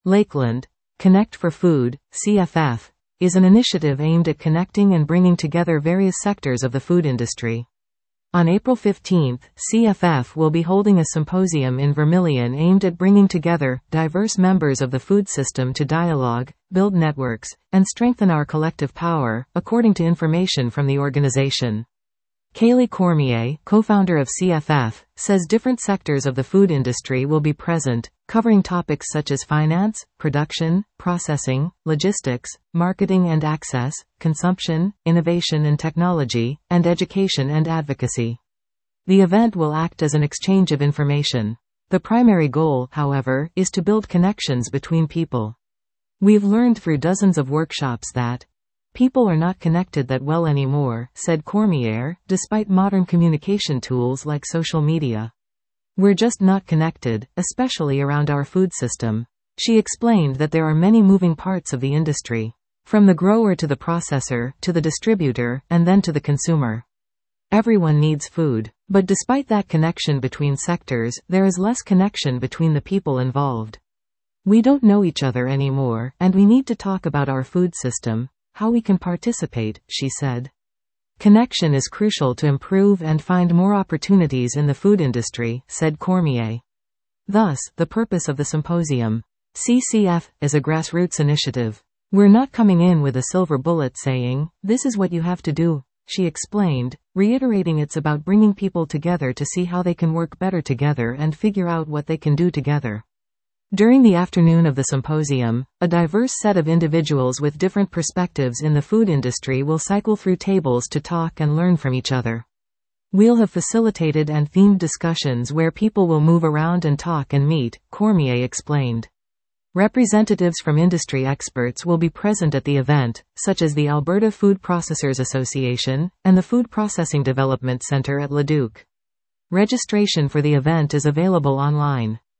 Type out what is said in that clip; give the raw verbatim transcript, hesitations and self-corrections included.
Lakeland, Connect for Food, C F F, is an initiative aimed at connecting and bringing together various sectors of the food industry. On April fifteenth, C F F will be holding a symposium in Vermilion aimed at bringing together diverse members of the food system to dialogue, build networks, and strengthen our collective power, according to information from the organization. Kaylee Cormier, co-founder of C F F, says different sectors of the food industry will be present, covering topics such as finance, production, processing, logistics, marketing and access, consumption, innovation and technology, and education and advocacy. The event will act as an exchange of information. The primary goal, however, is to build connections between people. We've learned through dozens of workshops that people are not connected that well anymore, said Cormier, despite modern communication tools like social media. We're just not connected, especially around our food system. She explained that there are many moving parts of the industry, from the grower to the processor, to the distributor, and then to the consumer. Everyone needs food. But despite that connection between sectors, there is less connection between the people involved. We don't know each other anymore, and we need to talk about our food system, how we can participate, she said. Connection is crucial to improve and find more opportunities in the food industry, said Cormier. Thus, the purpose of the symposium. C C F is a grassroots initiative. We're not coming in with a silver bullet saying, this is what you have to do, she explained, reiterating it's about bringing people together to see how they can work better together and figure out what they can do together. During the afternoon of the symposium, a diverse set of individuals with different perspectives in the food industry will cycle through tables to talk and learn from each other. We'll have facilitated and themed discussions where people will move around and talk and meet, Cormier explained. Representatives from industry experts will be present at the event, such as the Alberta Food Processors Association, and the Food Processing Development Centre at Leduc. Registration for the event is available online.